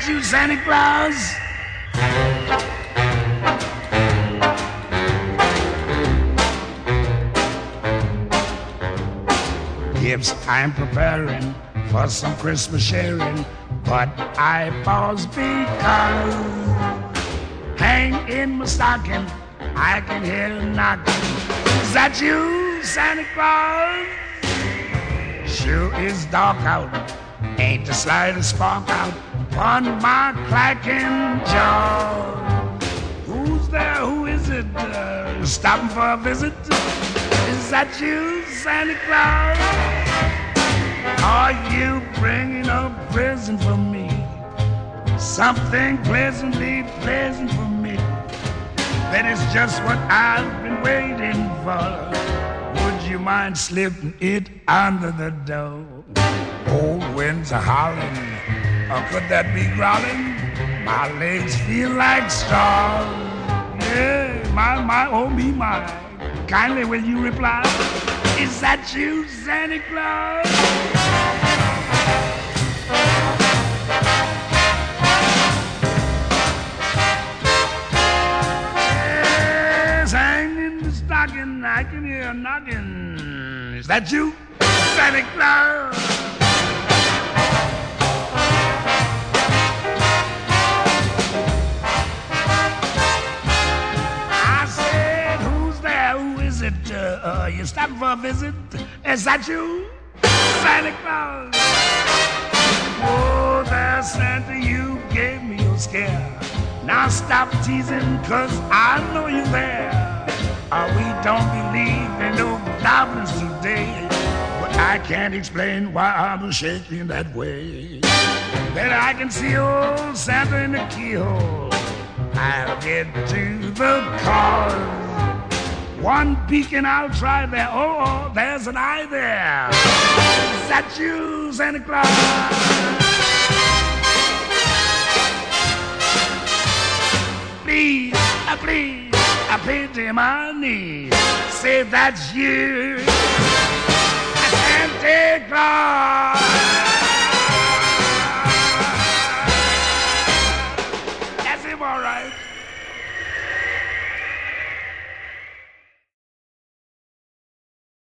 you, Santa Claus? Gifts I'm preparing for some Christmas sharing, but I pause because hang in my stocking, I can hear a knocking. Is that you, Santa Claus? Sure is dark out, ain't the slightest spark out on my clacking jaw. Who's there? Who is it? Stopping for a visit? Is that you, Santa Claus? Are you bringing a present for me? Something pleasantly pleasant for me. That is just what I've been waiting for. Would you mind slipping it under the door? Old winds are howling, or could that be growling? My legs feel like straws. Yeah, my, oh me, my. Kindly will you reply? Is that you, Santa Claus? Yes, hang in the stocking, I can hear a knocking. Is that you, Santa Claus? You stopping for a visit? Is that you, Santa Claus? Oh, there, Santa, you gave me a scare. Now stop teasing, 'cause I know you're there. We don't believe in no goblins today, but I can't explain why I'm shaking that way. Then I can see old Santa in the keyhole. I'll get to the cause. One beacon, I'll try there. Oh, there's an eye there. Is that you, Santa Claus? Please, please, I plead to my knees. Say that's you, Santa Claus.